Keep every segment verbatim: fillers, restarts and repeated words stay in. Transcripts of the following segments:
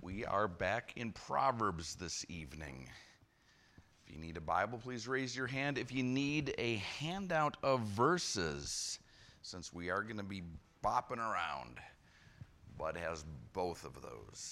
We are back in Proverbs this evening. If you need a Bible, please raise your hand. If you need a handout of verses, since we are going to be bopping around, Bud has both of those.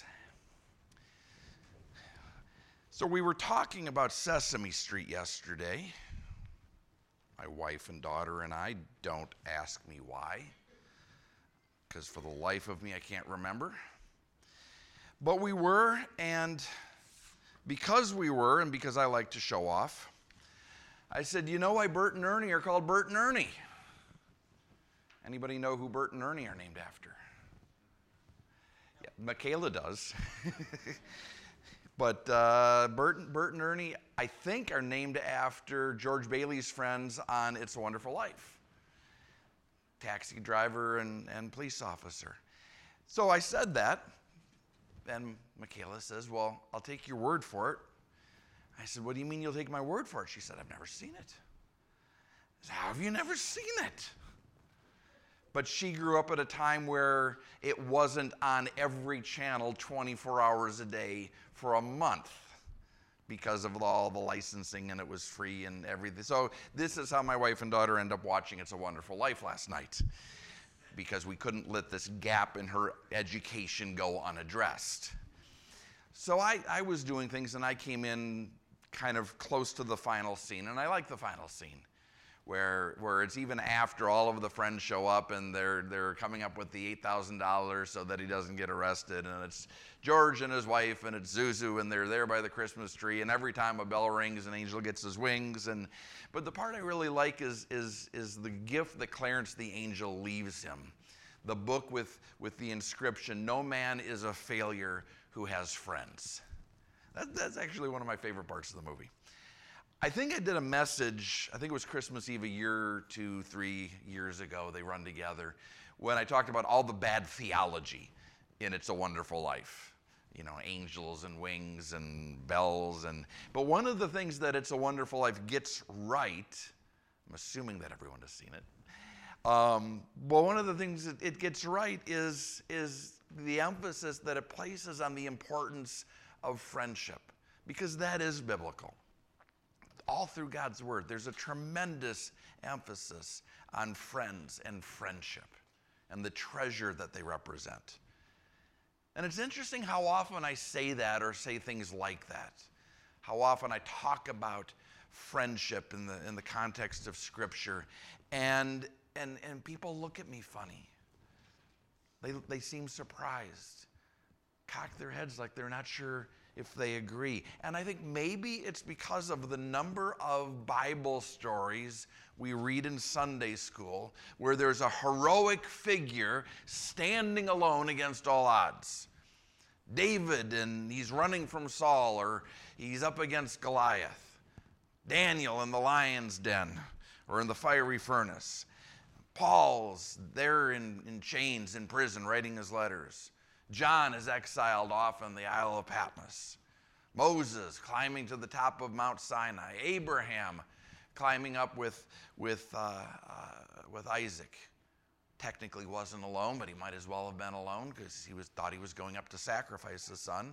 So we were talking about Sesame Street yesterday. My wife and daughter and I, don't ask me why, because for the life of me I can't remember. But we were, and because we were, and because I like to show off, I said, you know why Bert and Ernie are called Bert and Ernie? Anybody know who Bert and Ernie are named after? Yeah, Michaela does. But uh, Bert, Bert and Ernie, I think, are named after George Bailey's friends on It's a Wonderful Life. Taxi driver and, and police officer. So I said that. And Michaela says, well, I'll take your word for it. I said, what do you mean you'll take my word for it? She said, I've never seen it. I said, how have you never seen it? But she grew up at a time where it wasn't on every channel twenty-four hours a day for a month because of all the licensing, and it was free and everything. So this is how my wife and daughter end up watching It's a Wonderful Life last night, because we couldn't let this gap in her education go unaddressed. So I, I was doing things, and I came in kind of close to the final scene, and I like the final scene, where where it's even after all of the friends show up, and they're they're coming up with the eight thousand dollars so that he doesn't get arrested, and it's George and his wife, and it's Zuzu, and they're there by the Christmas tree, and every time a bell rings, an angel gets his wings. And but the part I really like is is is the gift that Clarence the angel leaves him. The book with, with the inscription, no man is a failure who has friends. That, that's actually one of my favorite parts of the movie. I think I did a message, I think it was Christmas Eve a year, two, three years ago, they run together, when I talked about all the bad theology in It's a Wonderful Life. You know, angels and wings and bells. and But one of the things that It's a Wonderful Life gets right, I'm assuming that everyone has seen it, Um, well, one of the things that it gets right is, is the emphasis that it places on the importance of friendship, because that is biblical. All through God's Word, there's a tremendous emphasis on friends and friendship and the treasure that they represent. And it's interesting how often I say that or say things like that, how often I talk about friendship in the, in the context of Scripture, and And, and people look at me funny. They, they seem surprised, cock their heads like they're not sure if they agree. And I think maybe it's because of the number of Bible stories we read in Sunday school where there's a heroic figure standing alone against all odds. David, and he's running from Saul, or he's up against Goliath. Daniel in the lion's den or in the fiery furnace. Paul's there in, in chains in prison writing his letters. John is exiled off on the Isle of Patmos. Moses climbing to the top of Mount Sinai. Abraham climbing up with, with, uh, uh, with Isaac. Technically wasn't alone, but he might as well have been alone because he was, thought he was going up to sacrifice his son.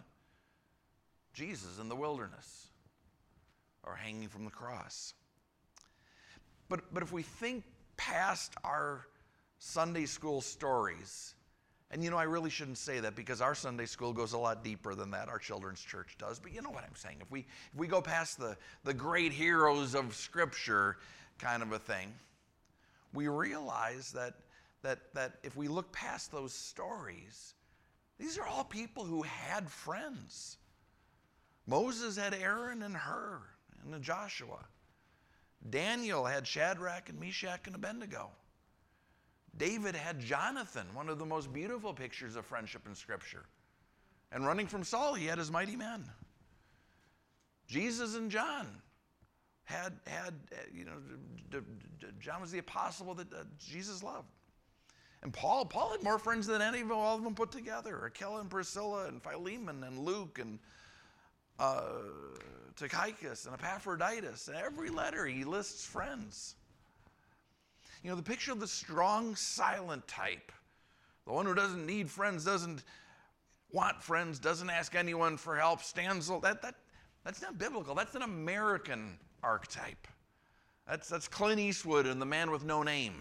Jesus in the wilderness, or hanging from the cross. But, but if we think past our Sunday school stories, and you know, I really shouldn't say that because our Sunday school goes a lot deeper than that, our children's church does, but you know what I'm saying. If we, if we go past the, the great heroes of Scripture kind of a thing, we realize that, that, that if we look past those stories, these are all people who had friends. Moses had Aaron and Hur and Joshua. Daniel had Shadrach and Meshach and Abednego. David had Jonathan, one of the most beautiful pictures of friendship in Scripture. And running from Saul, he had his mighty men. Jesus and John had, had you know, d- d- John was the apostle that uh, Jesus loved. And Paul, Paul had more friends than any of them, all of them put together. Aquila and Priscilla and Philemon and Luke and uh, Tychicus and Epaphroditus. And every letter he lists friends. You know, the picture of the strong, silent type, the one who doesn't need friends, doesn't, want friends, doesn't ask anyone for help, stands alone. That, that, that's not biblical. That's an American archetype. That's, that's Clint Eastwood and the man with no name.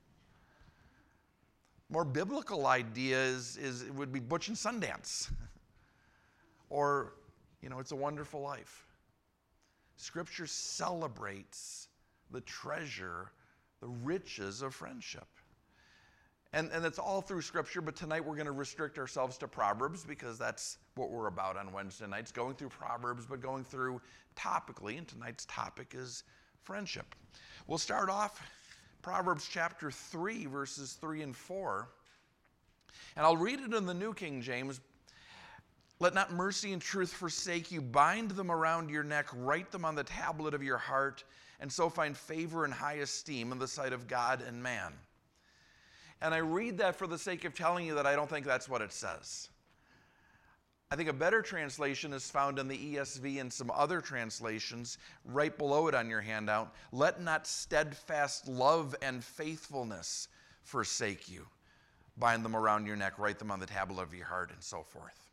More biblical idea is, is it would be Butch and Sundance. Or, you know, It's a Wonderful Life. Scripture celebrates the treasure, the riches of friendship. And, and it's all through Scripture, but tonight we're going to restrict ourselves to Proverbs because that's what we're about on Wednesday nights, going through Proverbs, but going through topically, and tonight's topic is friendship. We'll start off Proverbs chapter three, verses three and four. And I'll read it in the New King James. Let not mercy and truth forsake you. Bind them around your neck. Write them on the tablet of your heart, and so find favor and high esteem in the sight of God and man. And I read that for the sake of telling you that I don't think that's what it says. I think a better translation is found in the E S V and some other translations right below it on your handout. Let not steadfast love and faithfulness forsake you. Bind them around your neck, write them on the tablet of your heart, and so forth.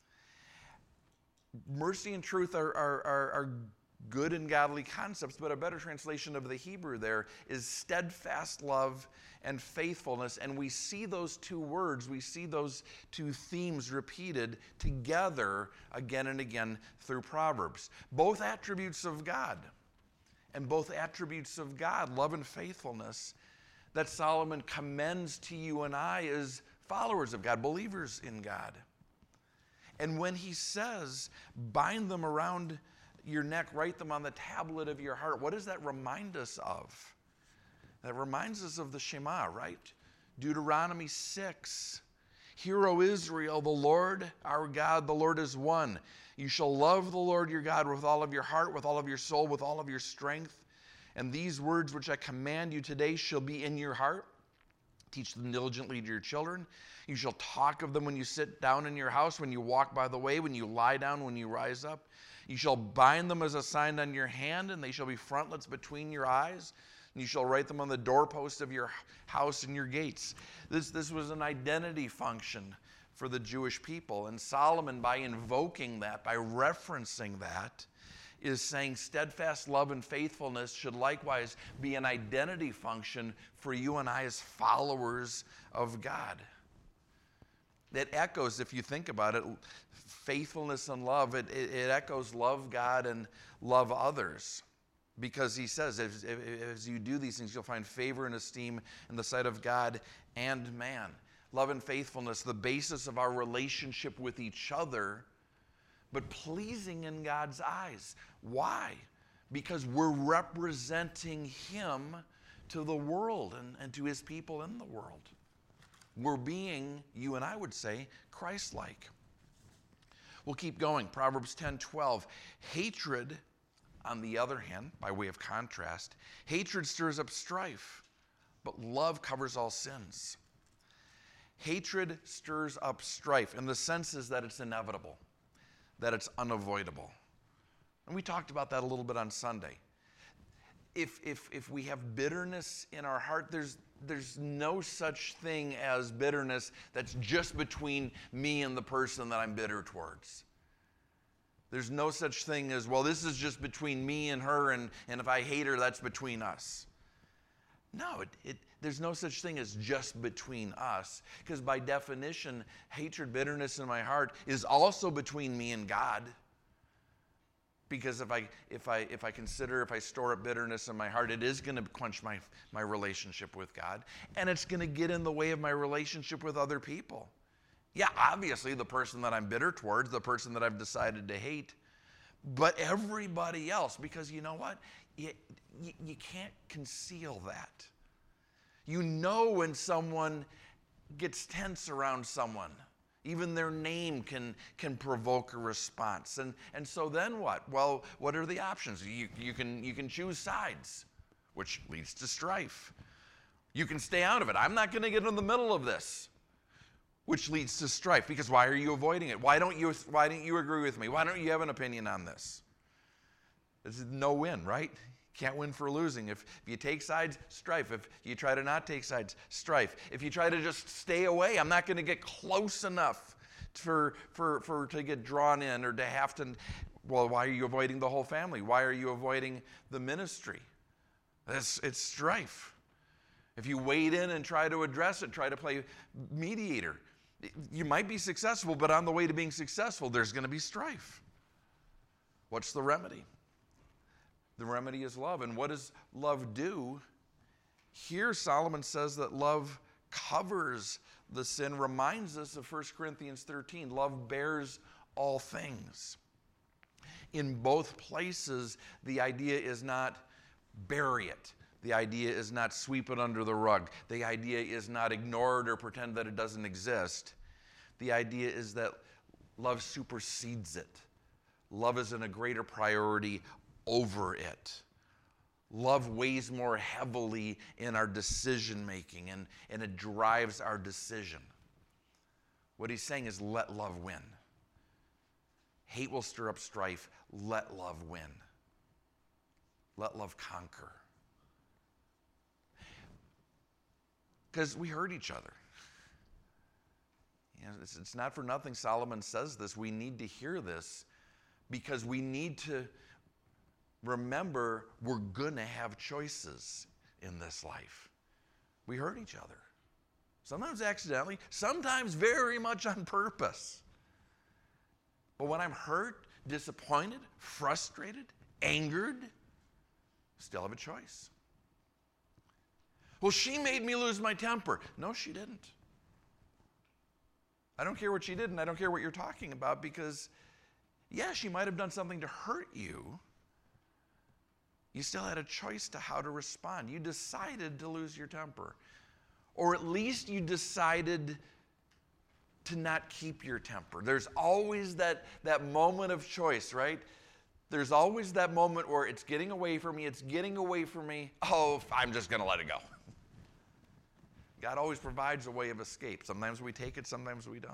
Mercy and truth are, are, are, are good and godly concepts, but a better translation of the Hebrew there is steadfast love and faithfulness. And we see those two words, we see those two themes repeated together again and again through Proverbs. Both attributes of God, and both attributes of God, love and faithfulness, that Solomon commends to you and I as followers of God, believers in God. And when he says, bind them around your neck, write them on the tablet of your heart, what does that remind us of? That reminds us of the Shema, right? Deuteronomy six. Hear, O Israel, the Lord our God, the Lord is one. You shall love the Lord your God with all of your heart, with all of your soul, with all of your strength. And these words which I command you today shall be in your heart. Teach them diligently to your children. You shall talk of them when you sit down in your house, when you walk by the way, when you lie down, when you rise up. You shall bind them as a sign on your hand, and they shall be frontlets between your eyes. And you shall write them on the doorpost of your house and your gates. This, this was an identity function for the Jewish people. And Solomon, by invoking that, by referencing that, is saying steadfast love and faithfulness should likewise be an identity function for you and I as followers of God. That echoes, if you think about it, faithfulness and love, it, it, it echoes love God and love others. Because he says, as, as you do these things, you'll find favor and esteem in the sight of God and man. Love and faithfulness, the basis of our relationship with each other, but pleasing in God's eyes. Why? Because we're representing him to the world and, and to his people in the world. We're being, you and I would say, Christ-like. We'll keep going. Proverbs ten twelve. Hatred, on the other hand, by way of contrast, hatred stirs up strife, but love covers all sins. Hatred stirs up strife, and the sense is that it's inevitable, that it's unavoidable. And we talked about that a little bit on Sunday. If, if, if we have bitterness in our heart, there's, there's no such thing as bitterness that's just between me and the person that I'm bitter towards. There's no such thing as, well, this is just between me and her, and, and if I hate her, that's between us. No, it, it, there's no such thing as just between us, because by definition, hatred, bitterness in my heart is also between me and God. Because if I if I if I consider if I store up bitterness in my heart, it is going to quench my my relationship with God, and it's going to get in the way of my relationship with other people. Yeah, obviously the person that I'm bitter towards, the person that I've decided to hate, but everybody else, because you know what? You, you, you can't conceal that. You know when someone gets tense around someone. Even their name can, can provoke a response. And, and so then what? Well, what are the options? You, you, can, you can choose sides, which leads to strife. You can stay out of it. I'm not going to get in the middle of this, which leads to strife. Because why are you avoiding it? Why don't you, why don't you agree with me? Why don't you have an opinion on this? This is no win, right? Can't win for losing. If, if you take sides, strife. If you try to not take sides, strife. If you try to just stay away, I'm not going to get close enough for, for, for to get drawn in or to have to, well, why are you avoiding the whole family? Why are you avoiding the ministry? It's, it's strife. If you wade in and try to address it, try to play mediator, you might be successful, but on the way to being successful, there's going to be strife. What's the remedy? The remedy is love. And what does love do? Here, Solomon says that love covers the sin, reminds us of First Corinthians thirteen. Love bears all things. In both places, the idea is not bury it. The idea is not sweep it under the rug. The idea is not ignore it or pretend that it doesn't exist. The idea is that love supersedes it. Love is in a greater priority over it. Love weighs more heavily in our decision making, and, and it drives our decision. What he's saying is let love win. Hate will stir up strife. Let love win. Let love conquer. Because we hurt each other. You know, it's, it's not for nothing Solomon says this. We need to hear this because we need to remember we're going to have choices in this life. We hurt each other. Sometimes accidentally, sometimes very much on purpose. But when I'm hurt, disappointed, frustrated, angered, still have a choice. Well, she made me lose my temper. No, she didn't. I don't care what she did, and I don't care what you're talking about, because, yeah, she might have done something to hurt you. You still had a choice to how to respond. You decided to lose your temper. Or at least you decided to not keep your temper. There's always that, that moment of choice, right? There's always that moment where it's getting away from me, it's getting away from me. Oh, I'm just going to let it go. God always provides a way of escape. Sometimes we take it, sometimes we don't.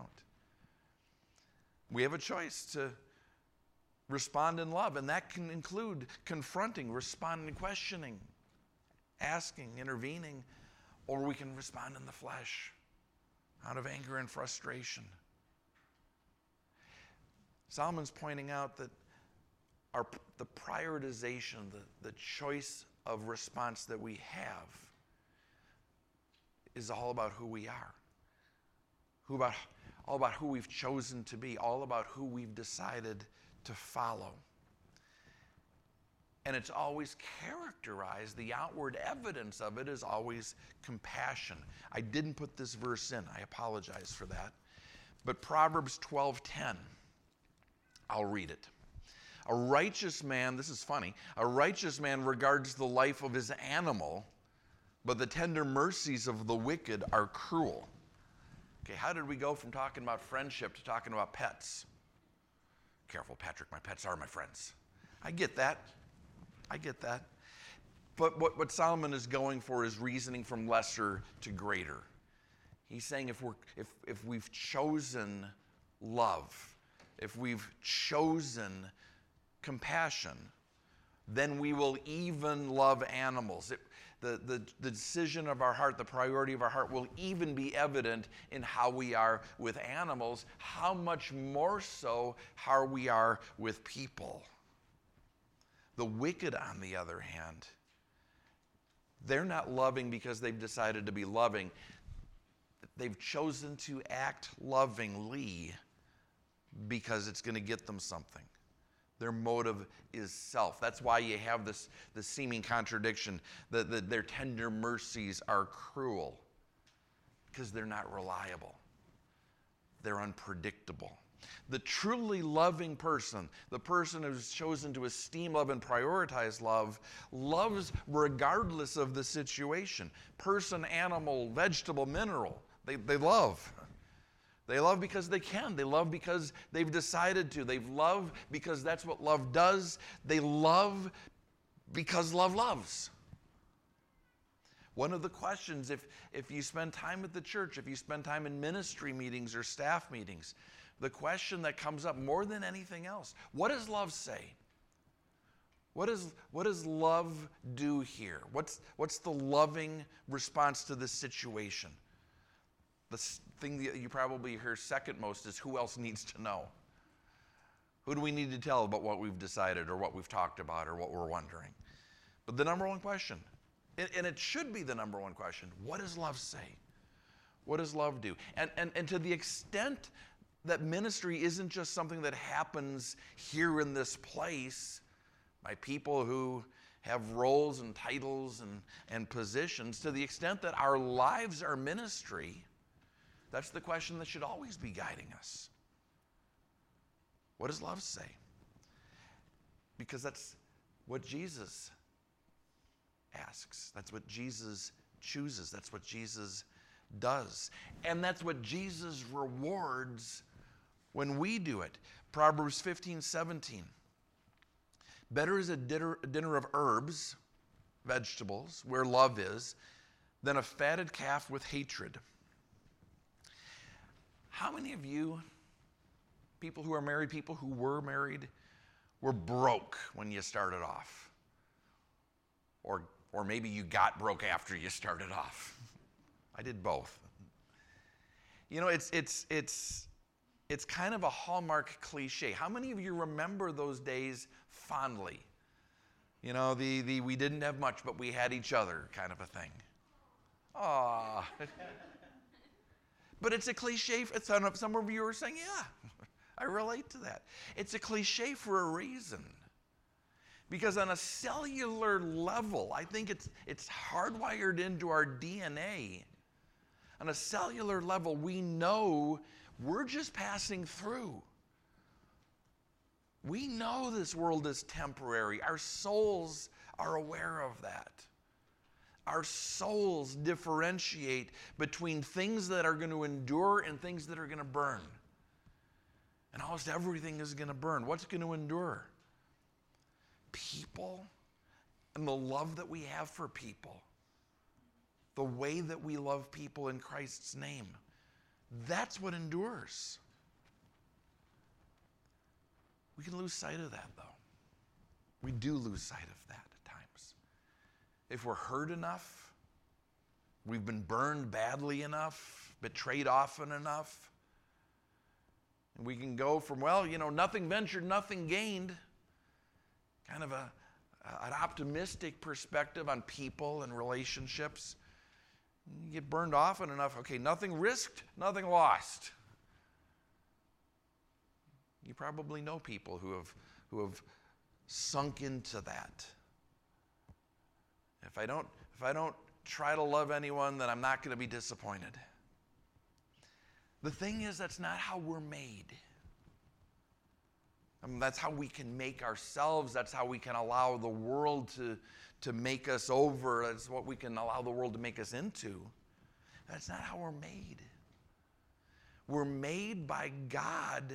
We have a choice to respond in love, and that can include confronting, responding, questioning, asking, intervening, or we can respond in the flesh out of anger and frustration. Solomon's pointing out that our, the prioritization, the, the choice of response that we have is all about who we are, who about, all about who we've chosen to be, all about who we've decided to follow. And it's always characterized, the outward evidence of it is always compassion. I didn't put this verse in, I apologize for that. But Proverbs twelve ten, I'll read it. A righteous man, this is funny, a righteous man regards the life of his animal, but the tender mercies of the wicked are cruel. Okay, how did we go from talking about friendship to talking about pets? Careful, Patrick, my pets are my friends. I get that. I get that. But what, what Solomon is going for is reasoning from lesser to greater. He's saying if, we're, if, if we've chosen love, if we've chosen compassion, then we will even love animals. It, the, the, the decision of our heart, the priority of our heart will even be evident in how we are with animals, how much more so how we are with people. The wicked, on the other hand, they're not loving because they've decided to be loving. They've chosen to act lovingly because it's going to get them something. Their motive is self. That's why you have this, this seeming contradiction, that, that their tender mercies are cruel, because they're not reliable. They're unpredictable. The truly loving person, the person who's chosen to esteem love and prioritize love, loves regardless of the situation. Person, animal, vegetable, mineral, they, they love. They love because they can. They love because they've decided to. They love because that's what love does. They love because love loves. One of the questions, if, if you spend time at the church, if you spend time in ministry meetings or staff meetings, the question that comes up more than anything else, what does love say? What, is, what does love do here? What's, what's the loving response to this situation? the thing that you probably hear second most is who else needs to know? Who do we need to tell about what we've decided or what we've talked about or what we're wondering? But the number one question, and it should be the number one question, what does love say? What does love do? And, and, and to the extent that ministry isn't just something that happens here in this place by people who have roles and titles and, and positions, to the extent that our lives are ministry, that's the question that should always be guiding us. What does love say? Because that's what Jesus asks. That's what Jesus chooses. That's what Jesus does. And that's what Jesus rewards when we do it. Proverbs fifteen seventeen. Better is a dinner, a dinner of herbs, vegetables, where love is, than a fatted calf with hatred. How many of you, people who are married, people who were married, were broke when you started off? Or, or maybe you got broke after you started off. I did both. You know, it's, it's, it's, it's kind of a hallmark cliche. How many of you remember those days fondly? You know, the, the we didn't have much, but we had each other kind of a thing. Aww. But it's a cliche. Some of you are saying, yeah, I relate to that. It's a cliche for a reason. Because on a cellular level, I think it's, it's hardwired into our D N A. On a cellular level, we know we're just passing through. We know this world is temporary. Our souls are aware of that. Our souls differentiate between things that are going to endure and things that are going to burn. And almost everything is going to burn. What's going to endure? People and the love that we have for people. The way that we love people in Christ's name. That's what endures. We can lose sight of that, though. We do lose sight of that at times. If we're hurt enough, we've been burned badly enough, betrayed often enough, and we can go from, well, you know, nothing ventured, nothing gained, kind of a, an optimistic perspective on people and relationships. You get burned often enough, okay, nothing risked, nothing lost. You probably know people who have, who have sunk into that. If I don't, if I don't try to love anyone, then I'm not going to be disappointed. The thing is, that's not how we're made. I mean, that's how we can make ourselves. That's how we can allow the world to, to make us over. That's what we can allow the world to make us into. That's not how we're made. We're made by God,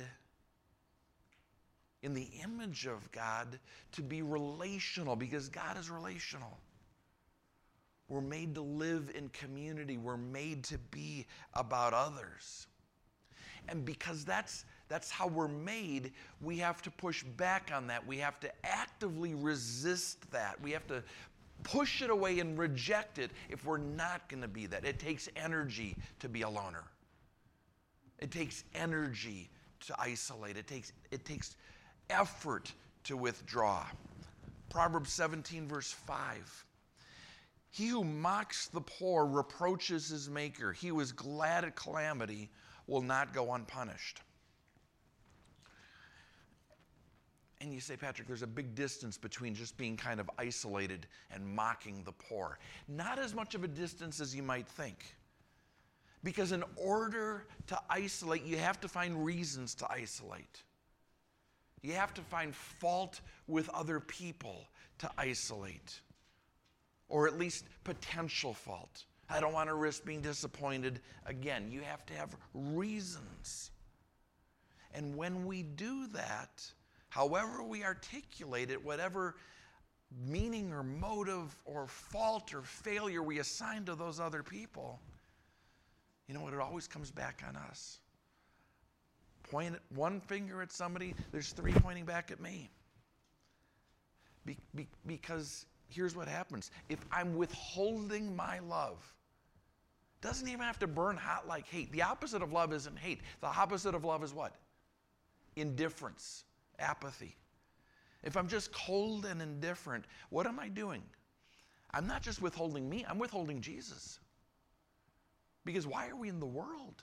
in the image of God, to be relational, because God is relational. We're made to live in community. We're made to be about others. And because that's that's how we're made, we have to push back on that. We have to actively resist that. We have to push it away and reject it if we're not going to be that. It takes energy to be a loner. It takes energy to isolate. It takes, it takes effort to withdraw. Proverbs seventeen, verse five. He who mocks the poor reproaches his maker. He who is glad at calamity will not go unpunished. And you say, Patrick, there's a big distance between just being kind of isolated and mocking the poor. Not as much of a distance as you might think. Because in order to isolate, you have to find reasons to isolate. You have to find fault with other people to isolate. Or at least potential fault. I don't want to risk being disappointed. Again, you have to have reasons. And when we do that, however we articulate it, whatever meaning or motive or fault or failure we assign to those other people, you know what? It always comes back on us. Point one finger at somebody, there's three pointing back at me. Be, be, because here's what happens. If I'm withholding my love, Doesn't even have to burn hot like hate. The opposite of love isn't hate. The opposite of love is what? Indifference, apathy. If I'm just cold and indifferent, what am I doing? I'm not just withholding me, I'm withholding Jesus. Because why are we in the world?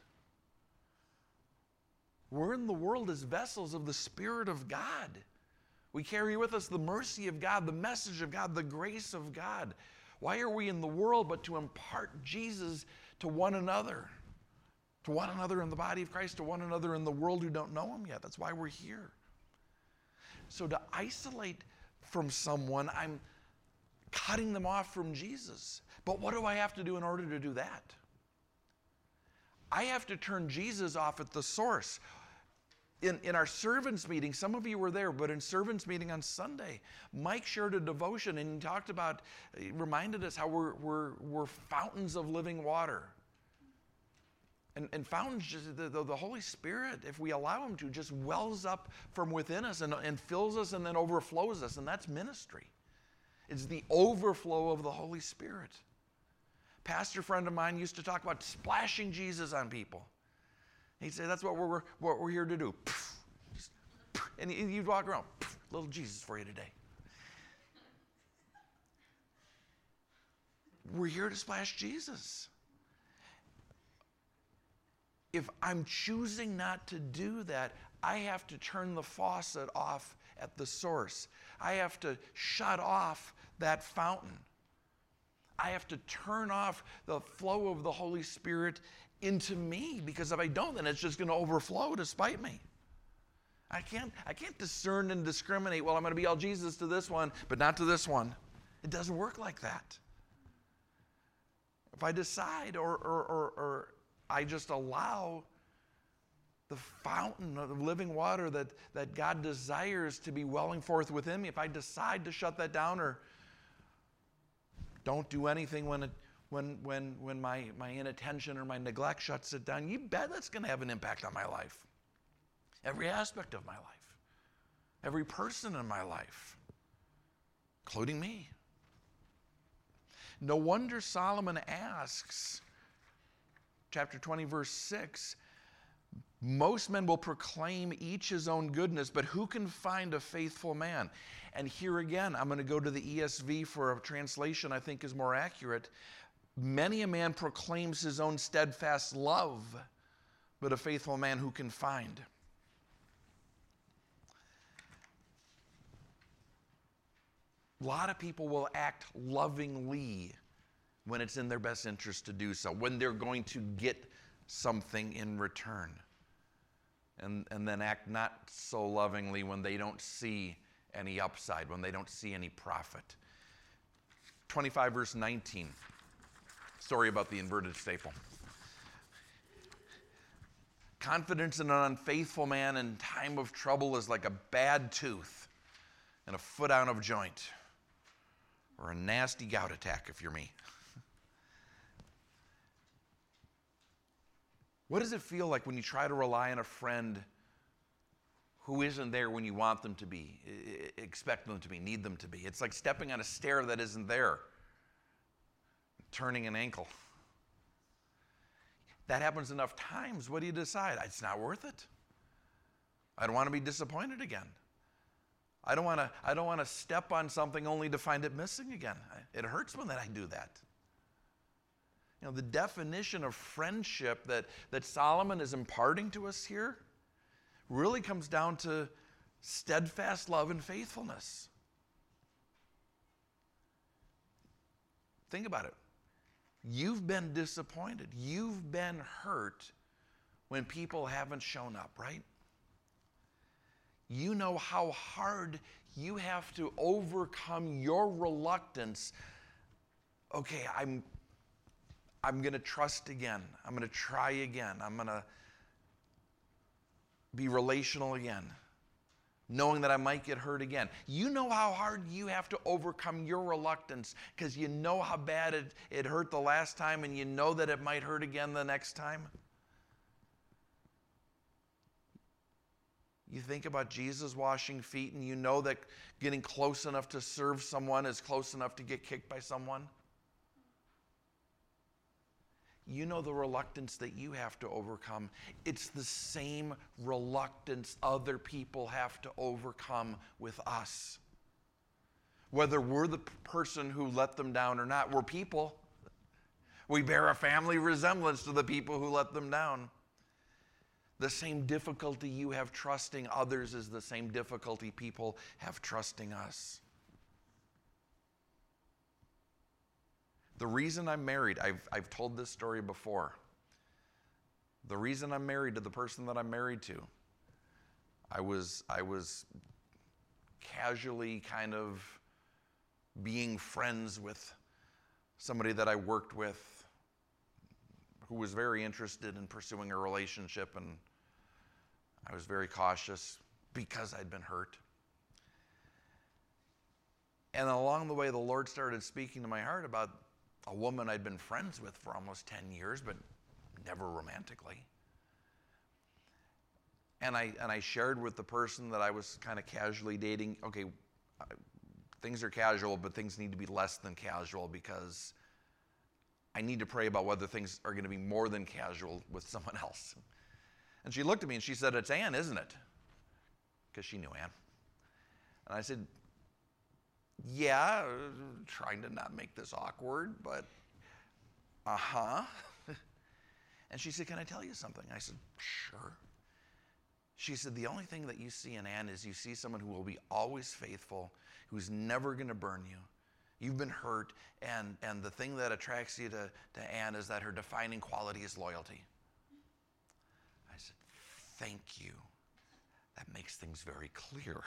We're in the world as vessels of the Spirit of God. We carry with us the mercy of God, the message of God, the grace of God. Why are we in the world but to impart Jesus to one another? To one another in the body of Christ, to one another in the world who don't know Him yet. That's why we're here. So to isolate from someone, I'm cutting them off from Jesus. But what do I have to do in order to do that? I have to turn Jesus off at the source. In, in our servants meeting, some of you were there, but in servants meeting on Sunday, Mike shared a devotion and he talked about, he reminded us how we're, we're, we're fountains of living water. And, and fountains, just the, the, the Holy Spirit, if we allow Him to, just wells up from within us and, and fills us and then overflows us, and that's ministry. It's the overflow of the Holy Spirit. Pastor friend of mine used to talk about splashing Jesus on people. He'd say, that's what we're, what we're here to do. Just, and you'd walk around, little Jesus for you today. We're here to splash Jesus. If I'm choosing not to do that, I have to turn the faucet off at the source. I have to shut off that fountain. I have to turn off the flow of the Holy Spirit into me, because if I don't, then it's just going to overflow despite me. I can't, I can't discern and discriminate, well, I'm going to be all Jesus to this one, but not to this one. It doesn't work like that. If I decide or, or, or, or I just allow the fountain of living water that, that God desires to be welling forth within me, if I decide to shut that down or don't do anything when it, when, when, when my, my inattention or my neglect shuts it down, you bet that's going to have an impact on my life. Every aspect of my life. Every person in my life, including me. No wonder Solomon asks, chapter twenty, verse six, most men will proclaim each his own goodness, but who can find a faithful man? And here again, I'm going to go to the E S V for a translation I think is more accurate. Many a man proclaims his own steadfast love, but a faithful man who can find? A lot of people will act lovingly when it's in their best interest to do so, when they're going to get something in return. And, and then act not so lovingly when they don't see any upside, when they don't see any profit. twenty-five, verse nineteen. Story about the inverted staple. Confidence in an unfaithful man in time of trouble is like a bad tooth and a foot out of joint, or a nasty gout attack if you're me. What does it feel like when you try to rely on a friend who isn't there when you want them to be, expect them to be, need them to be? It's like stepping on a stair that isn't there, turning an ankle. That happens enough times. What do you decide? It's not worth it. I don't want to be disappointed again. I don't want to, I don't want to step on something only to find it missing again. It hurts when I do that. You know, the definition of friendship that, that Solomon is imparting to us here really comes down to steadfast love and faithfulness. Think about it. You've been disappointed. You've been hurt when people haven't shown up, right? You know how hard you have to overcome your reluctance. Okay, I'm I'm going to trust again. I'm going to try again. I'm going to be relational again, knowing that I might get hurt again. You know how hard you have to overcome your reluctance because you know how bad it, it hurt the last time and you know that it might hurt again the next time. You think about Jesus washing feet and you know that getting close enough to serve someone is close enough to get kicked by someone. You know the reluctance that you have to overcome. It's the same reluctance other people have to overcome with us. Whether we're the person who let them down or not, we're people. We bear a family resemblance to the people who let them down. The same difficulty you have trusting others is the same difficulty people have trusting us. The reason I'm married, I've, I've told this story before. The reason I'm married to the person that I'm married to, I was, I was casually kind of being friends with somebody that I worked with who was very interested in pursuing a relationship, and I was very cautious because I'd been hurt. And along the way, the Lord started speaking to my heart about a woman I'd been friends with for almost ten years, but never romantically. And I and I shared with the person that I was kind of casually dating, okay, things are casual, but things need to be less than casual because I need to pray about whether things are going to be more than casual with someone else. And she looked at me and she said, "It's Ann, isn't it?" Because she knew Ann. And I said, "Yeah," trying to not make this awkward, but uh-huh. And she said, "Can I tell you something?" I said, "Sure." She said, "The only thing that you see in Ann is you see someone who will be always faithful, who's never going to burn you. You've been hurt, and, and the thing that attracts you to, to Ann is that her defining quality is loyalty." I said, "Thank you. That makes things very clear."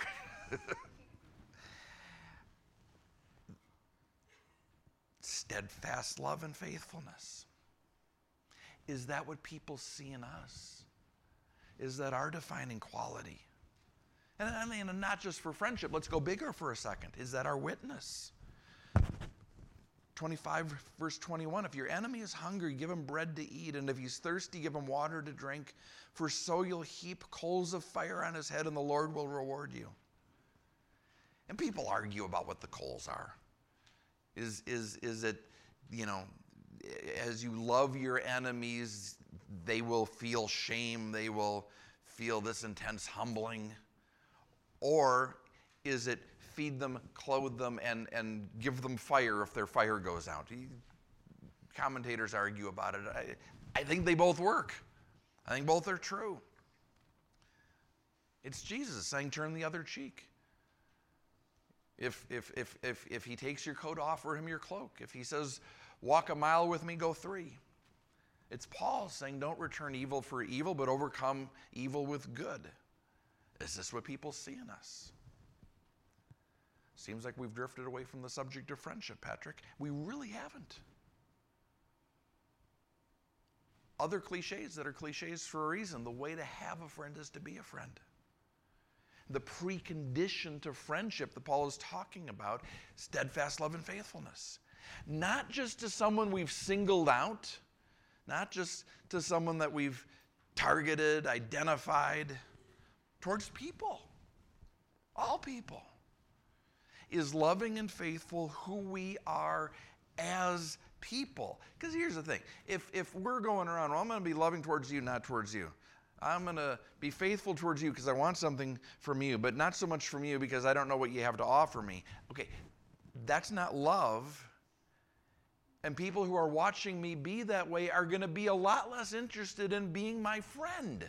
Steadfast love and faithfulness. Is that what people see in us? Is that our defining quality? And I mean, and not just for friendship. Let's go bigger for a second. Is that our witness? twenty-five, verse twenty-one, if your enemy is hungry, give him bread to eat, and if he's thirsty, give him water to drink, for so you'll heap coals of fire on his head, and the Lord will reward you. And people argue about what the coals are. Is, is, is it, you know, as you love your enemies, they will feel shame, they will feel this intense humbling? Or is it feed them, clothe them, and, and give them fire if their fire goes out? Commentators argue about it. I, I think they both work. I think both are true. It's Jesus saying, turn the other cheek. If, if, if, if, if he takes your coat, offer him your cloak. If he says, walk a mile with me, go three. It's Paul saying, don't return evil for evil, but overcome evil with good. Is this what people see in us? Seems like we've drifted away from the subject of friendship, Patrick. We really haven't. Other cliches that are cliches for a reason. The way to have a friend is to be a friend. The precondition to friendship that Paul is talking about, steadfast love and faithfulness. Not just to someone we've singled out, not just to someone that we've targeted, identified, towards people, all people. Is loving and faithful who we are as people. Because here's the thing, if, if we're going around, well, I'm going to be loving towards you, not towards you. I'm going to be faithful towards you because I want something from you, but not so much from you because I don't know what you have to offer me. Okay, that's not love. And people who are watching me be that way are going to be a lot less interested in being my friend.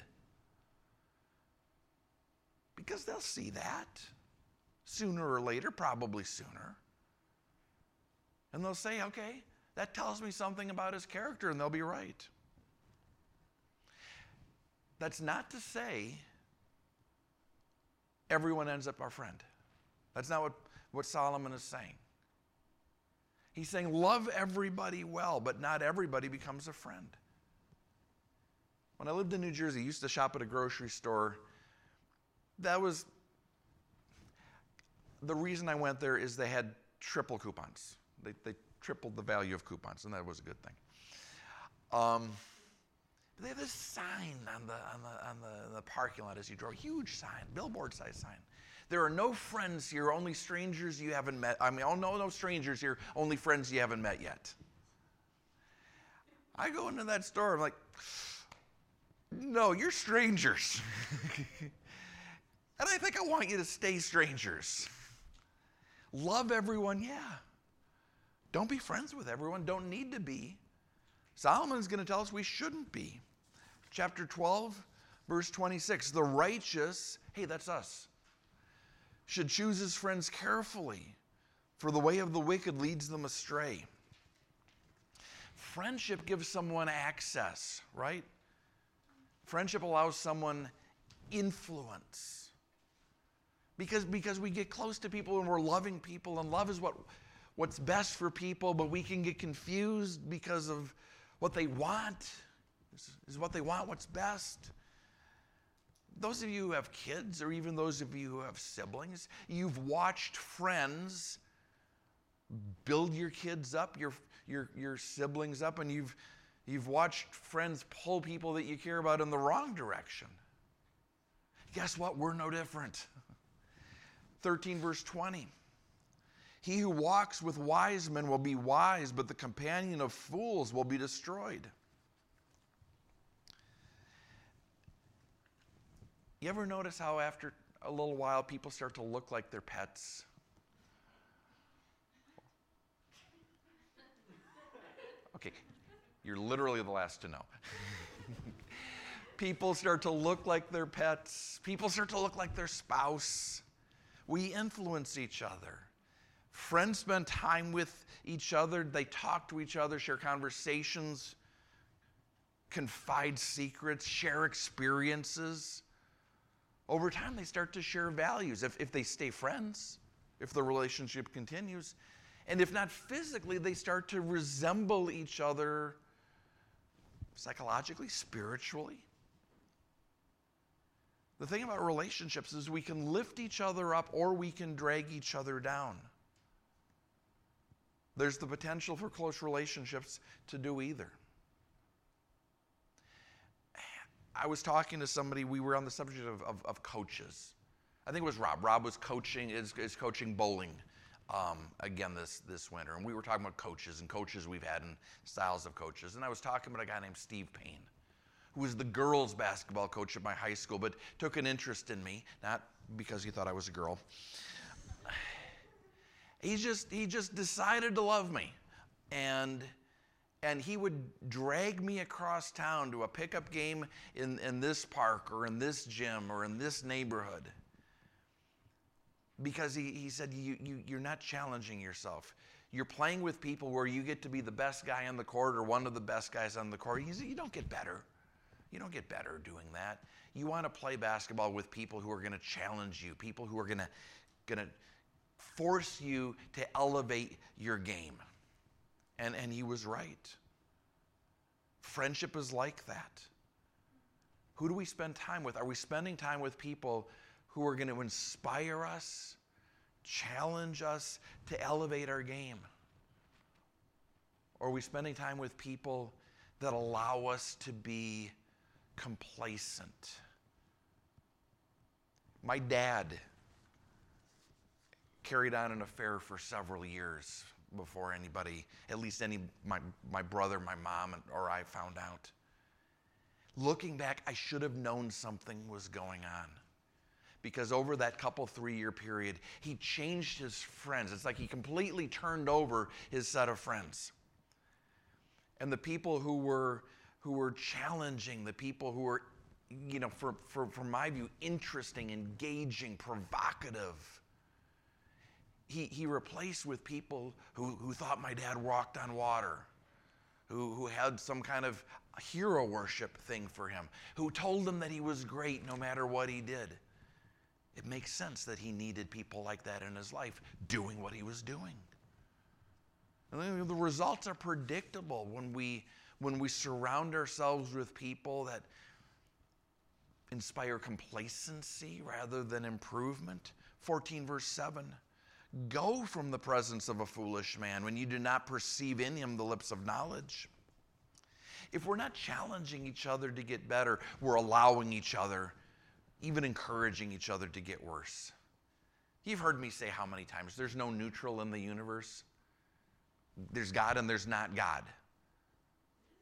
Because they'll see that sooner or later, probably sooner. And they'll say, okay, that tells me something about his character, and they'll be right. That's not to say everyone ends up our friend. That's not what, what Solomon is saying. He's saying love everybody well, but not everybody becomes a friend. When I lived in New Jersey, I used to shop at a grocery store. That was, the reason I went there is they had triple coupons. They, they tripled the value of coupons, and that was a good thing. Um, They have this sign on the, on the, on the, the parking lot as you drove, huge sign, billboard-sized sign. There are no friends here, only strangers you haven't met. I mean, oh, no, no strangers here, only friends you haven't met yet. I go into that store, I'm like, no, you're strangers. And I think I want you to stay strangers. Love everyone, yeah. Don't be friends with everyone, don't need to be. Solomon's going to tell us we shouldn't be. Chapter twelve, verse twenty-six, the righteous, hey, that's us, should choose his friends carefully, for the way of the wicked leads them astray. Friendship gives someone access, right? Friendship allows someone influence. Because, because we get close to people and we're loving people, and love is what, what's best for people, but we can get confused because of what they want. Is, is what they want what's best? Those of you who have kids, or even those of you who have siblings, you've watched friends build your kids up, your, your, your siblings up, and you've, you've watched friends pull people that you care about in the wrong direction. Guess what? We're no different. thirteen verse twenty. He who walks with wise men will be wise, but the companion of fools will be destroyed. You ever notice how after a little while people start to look like their pets? Okay, you're literally the last to know. People start to look like their pets. People start to look like their spouse. We influence each other. Friends spend time with each other. They talk to each other, share conversations, confide secrets, share experiences. Over time, they start to share values if, if they stay friends, if the relationship continues. And if not physically, they start to resemble each other psychologically, spiritually. The thing about relationships is we can lift each other up or we can drag each other down. There's the potential for close relationships to do either. I was talking to somebody, we were on the subject of, of, of coaches. I think it was Rob. Rob was coaching, is, is coaching bowling um, again this, this winter. And we were talking about coaches and coaches we've had and styles of coaches. And I was talking about a guy named Steve Payne, who was the girls' basketball coach at my high school, but took an interest in me, not because he thought I was a girl. He just, he just decided to love me. And And he would drag me across town to a pickup game in, in this park or in this gym or in this neighborhood. Because he, he said, you, you, you're not challenging yourself. You're playing with people where you get to be the best guy on the court or one of the best guys on the court. He said, you don't get better. You don't get better doing that. You want to play basketball with people who are going to challenge you, people who are going to, going to force you to elevate your game. And, and he was right. Friendship is like that. Who do we spend time with? Are we spending time with people who are going to inspire us, challenge us to elevate our game? Or are we spending time with people that allow us to be complacent? My dad carried on an affair for several years before anybody, at least any my my brother, my mom, or I found out. Looking back, I should have known something was going on. Because over that couple three-year period, he changed his friends. It's like he completely turned over his set of friends. And the people who were who were challenging, the people who were, you know, for, for, from my view, interesting, engaging, provocative, He, he replaced with people who, who thought my dad walked on water, who, who had some kind of hero worship thing for him, who told him that he was great no matter what he did. It makes sense that he needed people like that in his life doing what he was doing. And the results are predictable when we, when we surround ourselves with people that inspire complacency rather than improvement. fourteen verse seven. Go from the presence of a foolish man when you do not perceive in him the lips of knowledge. If we're not challenging each other to get better, we're allowing each other, even encouraging each other to get worse. You've heard me say how many times, there's no neutral in the universe. There's God and there's not God.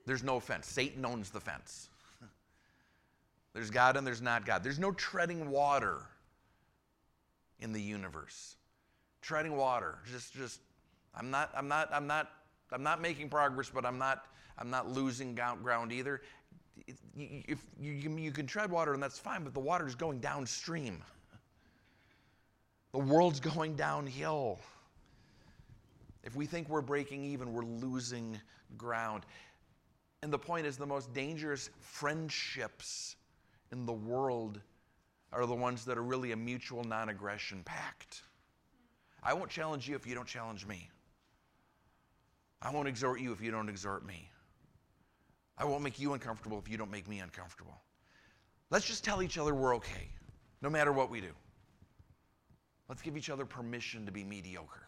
There's no fence. Satan owns the fence. There's God and there's not God. There's no treading water in the universe. Treading water. Just, just, I'm not, I'm not, I'm not, I'm not making progress, but I'm not, I'm not losing ground either. If you, you, you can tread water and that's fine, but the water is going downstream. The world's going downhill. If we think we're breaking even, we're losing ground. And the point is, the most dangerous friendships in the world are the ones that are really a mutual non-aggression pact. I won't challenge you if you don't challenge me. I won't exhort you if you don't exhort me. I won't make you uncomfortable if you don't make me uncomfortable. Let's just tell each other we're okay, no matter what we do. Let's give each other permission to be mediocre.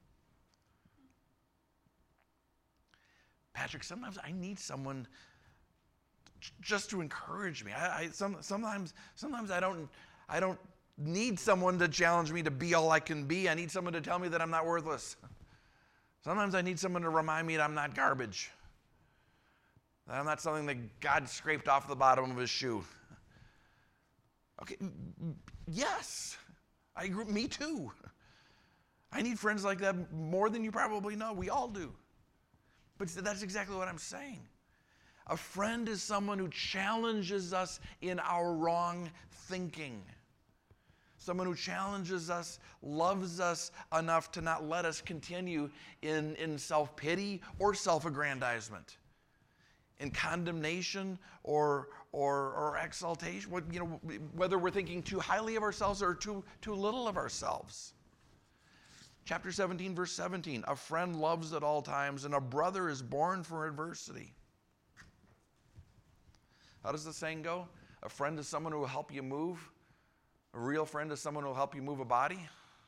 Patrick, sometimes I need someone just to encourage me. I, I some, sometimes, sometimes I don't, I don't need someone to challenge me to be all I can be. I need someone to tell me that I'm not worthless. Sometimes I need someone to remind me that I'm not garbage. That I'm not something that God scraped off the bottom of his shoe. Okay, yes, I agree. Me too. I need friends like that more than you probably know. We all do. But that's exactly what I'm saying. A friend is someone who challenges us in our wrong thinking. Someone who challenges us, loves us enough to not let us continue in, in self-pity or self-aggrandizement, in condemnation or, or, or exaltation, you know, whether we're thinking too highly of ourselves or too, too little of ourselves. Chapter seventeen, verse seventeen, a friend loves at all times, and a brother is born for adversity. How does the saying go? A friend is someone who will help you move. A real friend is someone who will help you move a body.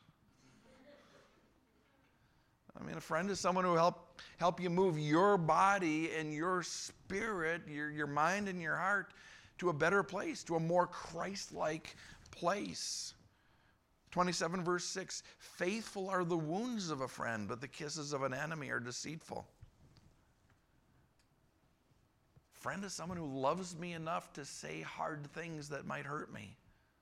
I mean, a friend is someone who will help, help you move your body and your spirit, your, your mind and your heart to a better place, to a more Christ-like place. twenty-seven, verse six, faithful are the wounds of a friend, but the kisses of an enemy are deceitful. Friend is someone who loves me enough to say hard things that might hurt me.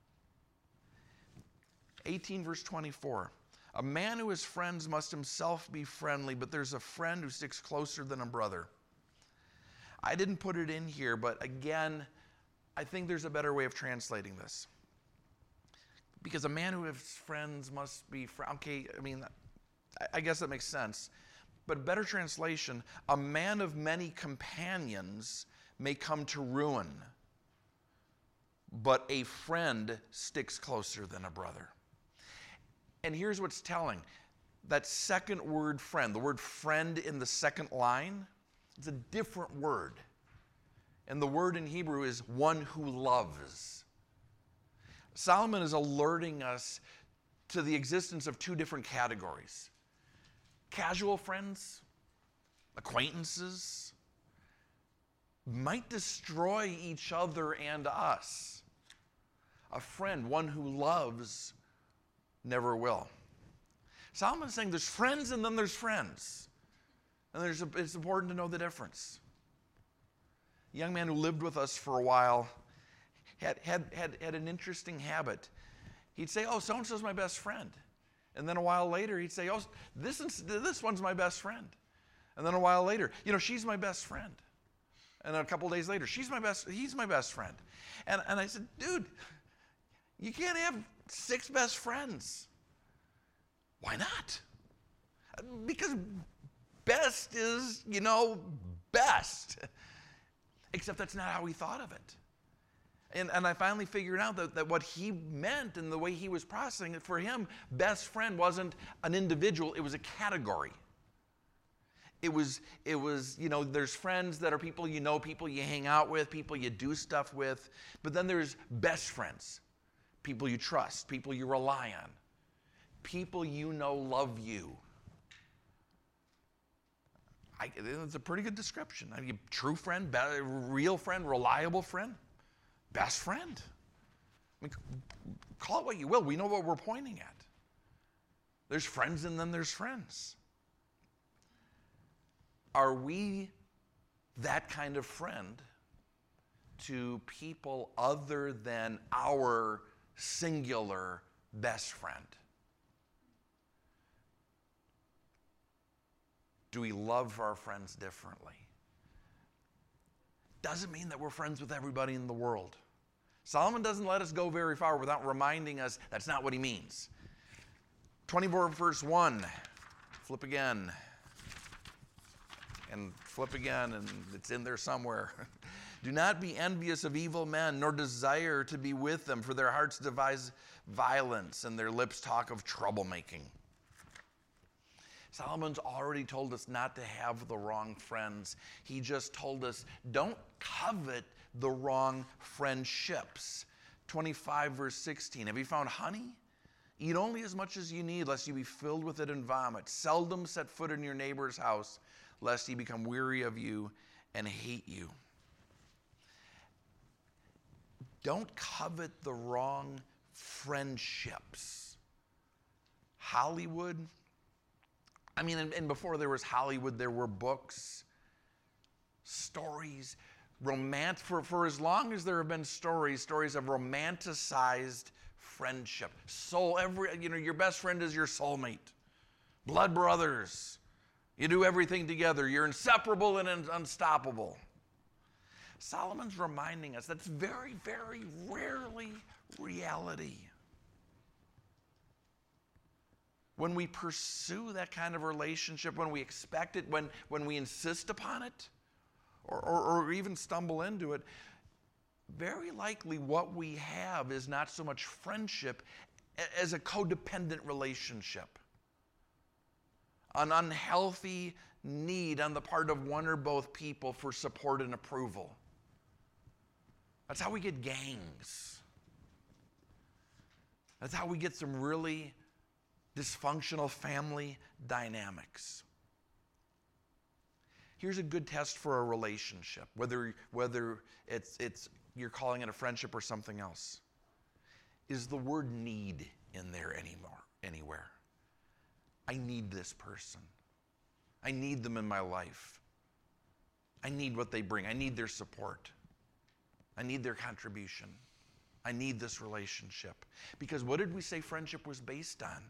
eighteen, verse twenty-four, a man who has friends must himself be friendly, but there's a friend who sticks closer than a brother. I didn't put it in here, but again, I think there's a better way of translating this. Because a man who has friends must be, fr- okay, I mean, I guess that makes sense. But better translation, a man of many companions may come to ruin, but a friend sticks closer than a brother. And here's what's telling. That second word, friend, the word friend in the second line, it's a different word. And the word in Hebrew is one who loves. Solomon is alerting us to the existence of two different categories. Casual friends, acquaintances, might destroy each other and us. A friend, one who loves, never will. Solomon's saying there's friends and then there's friends. And there's a, it's important to know the difference. A young man who lived with us for a while had, had, had, had an interesting habit. He'd say, oh, so-and-so's my best friend. And then a while later, he'd say, oh, this, is, this one's my best friend. And then a while later, you know, she's my best friend. And then a couple days later, she's my best, he's my best friend. And, and I said, dude, you can't have six best friends. Why not? Because best is, you know, best. Except that's not how he thought of it. And, and I finally figured out that, that what he meant and the way he was processing it, for him, best friend wasn't an individual, it was a category. It was, it was, you know, there's friends that are people you know, people you hang out with, people you do stuff with, but then there's best friends, people you trust, people you rely on, people you know love you. I, it's a pretty good description. I mean, true friend, be, real friend, reliable friend. Best friend. I mean, call it what you will. We know what we're pointing at. There's friends and then there's friends. Are we that kind of friend to people other than our singular best friend? Do we love our friends differently? Doesn't mean that we're friends with everybody in the world. Solomon doesn't let us go very far without reminding us that's not what he means. twenty-four verse one, flip again, and flip again, and it's in there somewhere. Do not be envious of evil men, nor desire to be with them, for their hearts devise violence, and their lips talk of troublemaking. Solomon's already told us not to have the wrong friends. He just told us don't covet the wrong friendships. twenty-five verse sixteen, have you found honey? Eat only as much as you need, lest you be filled with it and vomit. Seldom set foot in your neighbor's house, lest he become weary of you and hate you. Don't covet the wrong friendships. Hollywood, I mean, and, and before there was Hollywood, there were books, stories, romance. For, for as long as there have been stories, stories of romanticized friendship. Soul, every, you know, your best friend is your soulmate. Blood brothers. You do everything together. You're inseparable and un- unstoppable. Solomon's reminding us that's very, very rarely reality. When we pursue that kind of relationship, when we expect it, when, when we insist upon it, or, or, or even stumble into it, very likely what we have is not so much friendship as a codependent relationship. An unhealthy need on the part of one or both people for support and approval. That's how we get gangs. That's how we get some really dysfunctional family dynamics. Here's a good test for a relationship, whether, whether it's, it's you're calling it a friendship or something else. Is the word need in there anymore, anywhere? I need this person. I need them in my life. I need what they bring. I need their support. I need their contribution. I need this relationship. Because what did we say friendship was based on?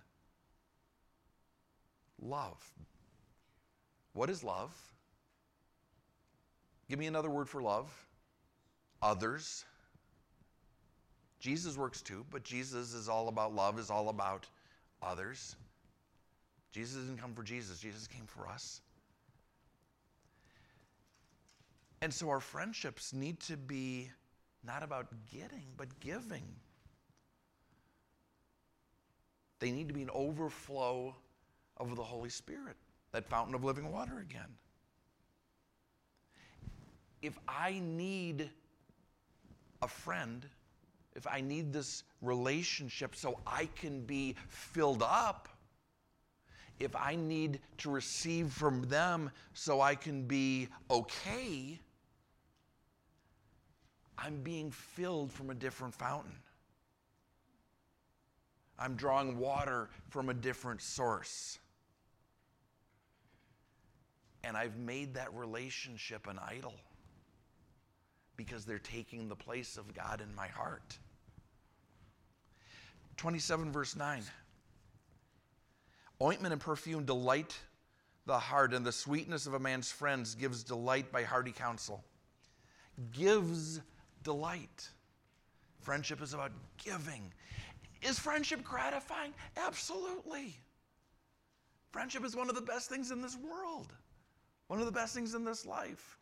Love. What is love? Give me another word for love. Others. Jesus works too, but Jesus is all about love, is all about others. Jesus didn't come for Jesus. Jesus came for us. And so our friendships need to be not about getting, but giving. They need to be an overflow of the Holy Spirit, that fountain of living water again. If I need a friend, if I need this relationship so I can be filled up, if I need to receive from them so I can be okay, I'm being filled from a different fountain. I'm drawing water from a different source. And I've made that relationship an idol because they're taking the place of God in my heart. twenty-seven verse nine. Ointment and perfume delight the heart, and the sweetness of a man's friends gives delight by hearty counsel. Gives delight. Friendship is about giving. Is friendship gratifying? Absolutely. Friendship is one of the best things in this world. One of the best things in this life.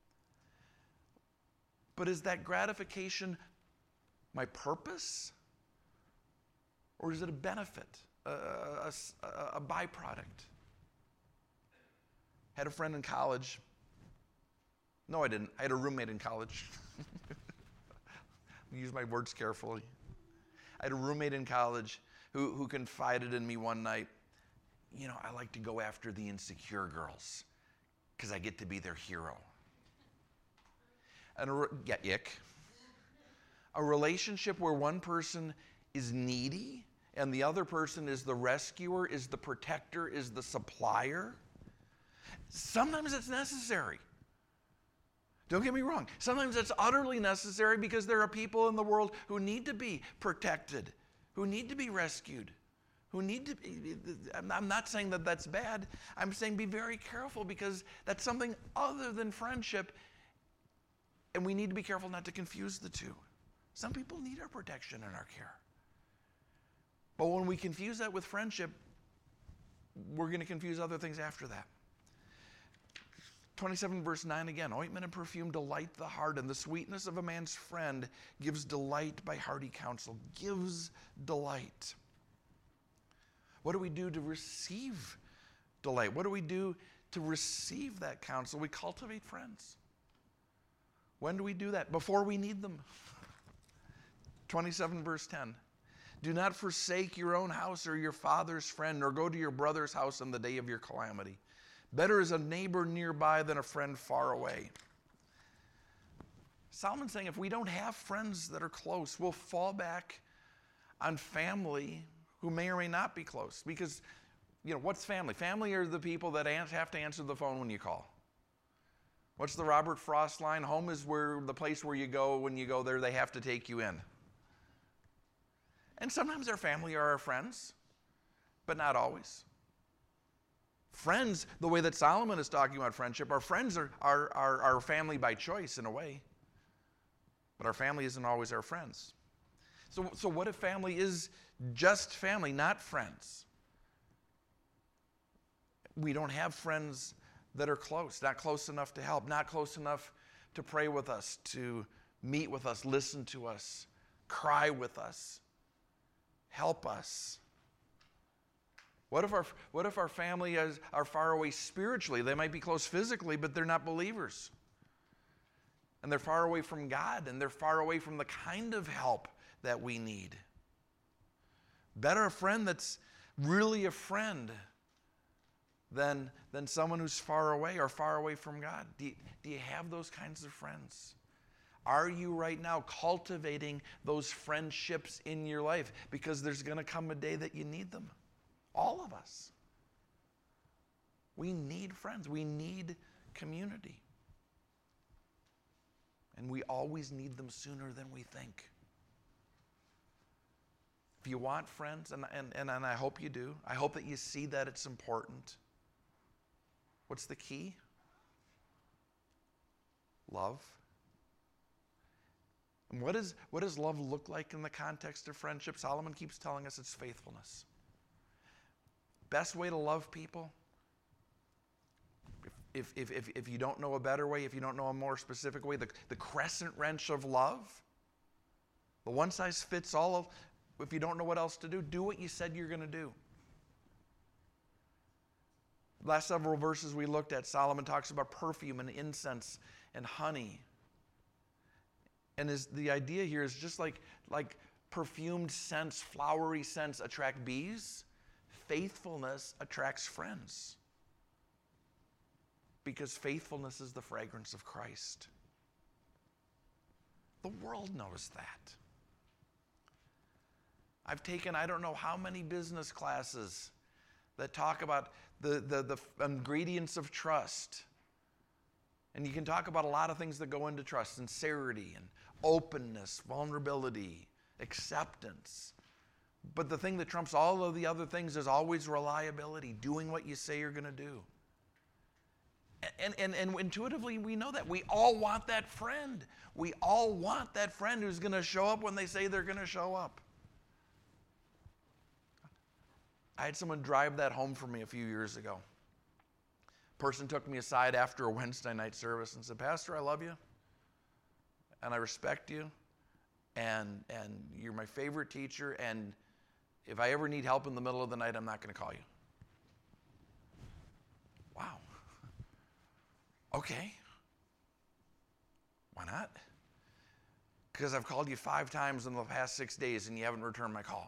But is that gratification my purpose? Or is it a benefit, a, a, a, a byproduct? Had a friend in college. No, I didn't. I had a roommate in college. Use my words carefully. I had a roommate in college who, who confided in me one night, you know, I like to go after the insecure girls because I get to be their hero. And a, yeah, ick. A relationship where one person is needy and the other person is the rescuer, is the protector, is the supplier. Sometimes it's necessary. Don't get me wrong. Sometimes it's utterly necessary because there are people in the world who need to be protected, who need to be rescued, who need to be. I'm not saying that that's bad. I'm saying be very careful because that's something other than friendship, and we need to be careful not to confuse the two. Some people need our protection and our care. But when we confuse that with friendship, we're going to confuse other things after that. twenty-seven verse nine again, ointment and perfume delight the heart, and the sweetness of a man's friend gives delight by hearty counsel. Gives delight. What do we do to receive delight? What do we do to receive that counsel? We cultivate friends. When do we do that? Before we need them. twenty-seven verse ten. Do not forsake your own house or your father's friend, nor go to your brother's house on the day of your calamity. Better is a neighbor nearby than a friend far away. Solomon's saying if we don't have friends that are close, we'll fall back on family who may or may not be close. Because, you know, what's family? Family are the people that have to answer the phone when you call. What's the Robert Frost line? Home is where the place where you go when you go there, they have to take you in. And sometimes our family are our friends, but not always. Friends, the way that Solomon is talking about friendship, our friends are our, our, our family by choice in a way. But our family isn't always our friends. So, so what if family is just family, not friends? We don't have friends that are close, not close enough to help, not close enough to pray with us, to meet with us, listen to us, cry with us, help us. What if our, what if our family is, are far away spiritually? They might be close physically, but they're not believers. And they're far away from God, and they're far away from the kind of help that we need. Better a friend that's really a friend than, than someone who's far away or far away from God. Do you, do you have those kinds of friends? Are you right now cultivating those friendships in your life? Because there's going to come a day that you need them. All of us. We need friends. We need community. And we always need them sooner than we think. If you want friends, and, and, and, and I hope you do, I hope that you see that it's important. What's the key? Love. And what, is, what does love look like in the context of friendship? Solomon keeps telling us it's faithfulness. Best way to love people, if, if, if, if you don't know a better way, if you don't know a more specific way, the, the crescent wrench of love, the one size fits all of, if you don't know what else to do, do what you said you're going to do. Last several verses we looked at, Solomon talks about perfume and incense and honey. And is, the idea here is just like, like perfumed scents, flowery scents attract bees, faithfulness attracts friends. Because faithfulness is the fragrance of Christ. The world knows that. I've taken I don't know how many business classes that talk about the, the, the ingredients of trust. And you can talk about a lot of things that go into trust: sincerity and openness, vulnerability, acceptance. But the thing that trumps all of the other things is always reliability, doing what you say you're going to do. And, and, and intuitively, we know that. We all want that friend. We all want that friend who's going to show up when they say they're going to show up. I had someone drive that home for me a few years ago. A person took me aside after a Wednesday night service and said, "Pastor, I love you, and I respect you, and, and you're my favorite teacher, and if I ever need help in the middle of the night, I'm not going to call you." Wow. Okay. Why not? Because I've called you five times in the past six days and you haven't returned my call.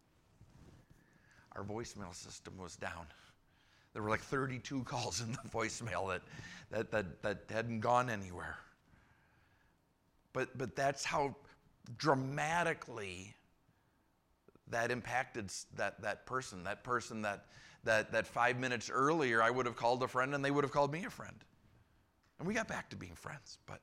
Our voicemail system was down. There were like thirty-two calls in the voicemail that, that, that, that hadn't gone anywhere. But, but that's how dramatically that impacted that, that person. That person that, that, that five minutes earlier I would have called a friend and they would have called me a friend. And we got back to being friends, but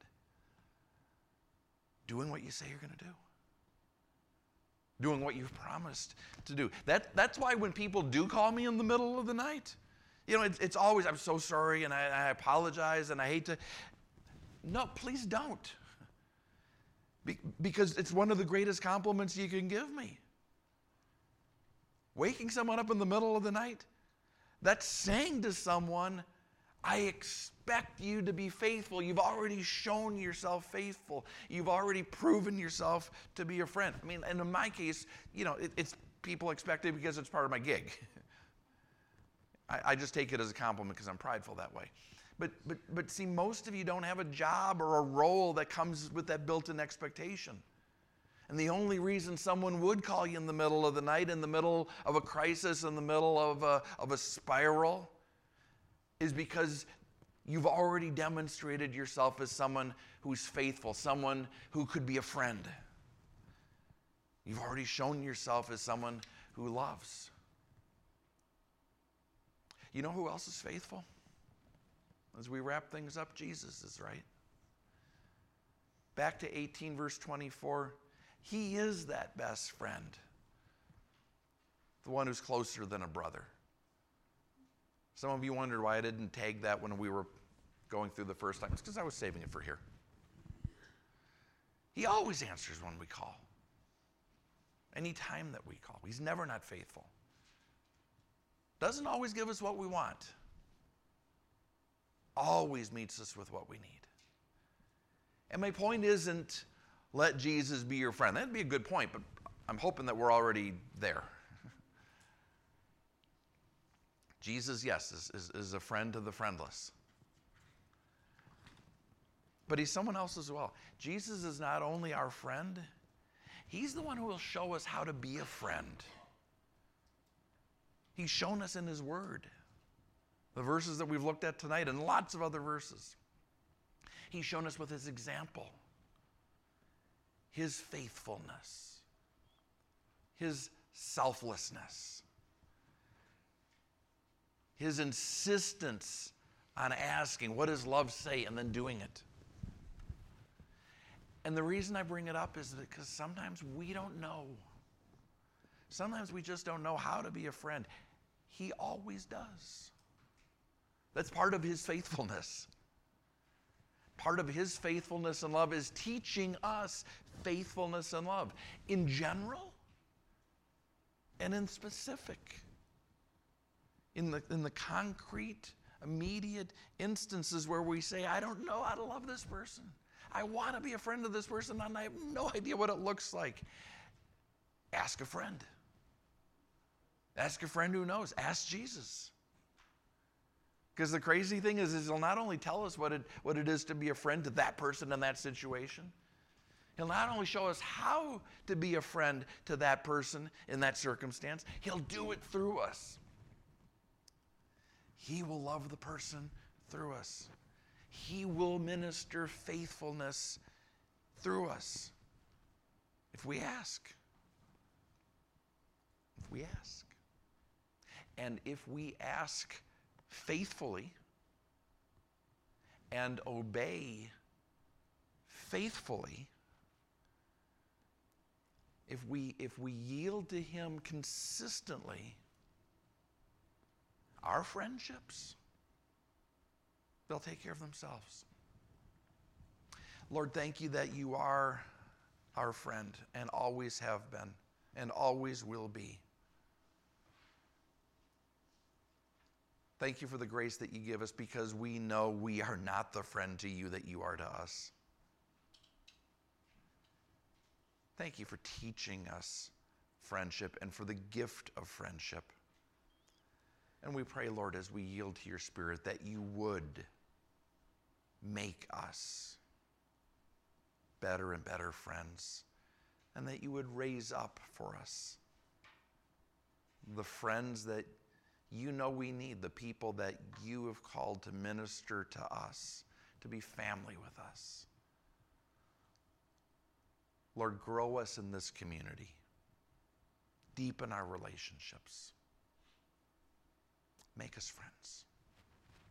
doing what you say you're going to do. Doing what you've promised to do. That, that's why when people do call me in the middle of the night, you know, it's, it's always, I'm so sorry, and I, I apologize, and I hate to. No, please don't. Be, because it's one of the greatest compliments you can give me. Waking someone up in the middle of the night, that's saying to someone, I expect you to be faithful. You've already shown yourself faithful. You've already proven yourself to be a friend. I mean, and in my case, you know, it, it's people expect it because it's part of my gig. I, I just take it as a compliment because I'm prideful that way. But, but, but see, most of you don't have a job or a role that comes with that built-in expectation. And the only reason someone would call you in the middle of the night, in the middle of a crisis, in the middle of a, of a spiral, is because you've already demonstrated yourself as someone who's faithful, someone who could be a friend. You've already shown yourself as someone who loves. You know who else is faithful? As we wrap things up, Jesus is, right? Back to eighteen, verse twenty-four. He is that best friend, the one who's closer than a brother. Some of you wondered why I didn't tag that when we were going through the first time. It's because I was saving it for here. He always answers when we call. Any time that we call. He's never not faithful. Doesn't always give us what we want. Always meets us with what we need. And my point isn't let Jesus be your friend. That'd be a good point, but I'm hoping that we're already there. Jesus, yes, is, is, is a friend to the friendless. But he's someone else as well. Jesus is not only our friend, he's the one who will show us how to be a friend. He's shown us in his word. The verses that we've looked at tonight and lots of other verses. He's shown us with his example, his faithfulness, his selflessness, his insistence on asking, what does love say, and then doing it. And the reason I bring it up is because sometimes we don't know. Sometimes we just don't know how to be a friend. He always does. That's part of his faithfulness. Part of his faithfulness and love is teaching us faithfulness and love in general and in specific. In the, in the concrete, immediate instances where we say, I don't know how to love this person. I want to be a friend of this person, and I have no idea what it looks like. Ask a friend. Ask a friend who knows. Ask Jesus. Because the crazy thing is, is he'll not only tell us what it, what it is to be a friend to that person in that situation, he'll not only show us how to be a friend to that person in that circumstance, he'll do it through us. He will love the person through us. He will minister faithfulness through us if we ask. If we ask. And if we ask faithfully and obey faithfully, if we, if we yield to him consistently, our friendships, they'll take care of themselves. Lord, thank you that you are our friend and always have been and always will be. Thank you for the grace that you give us because we know we are not the friend to you that you are to us. Thank you for teaching us friendship and for the gift of friendship. And we pray, Lord, as we yield to your Spirit, that you would make us better and better friends, and that you would raise up for us the friends that you know we need, the people that you have called to minister to us, to be family with us. Lord, grow us in this community. Deepen our relationships. Make us friends.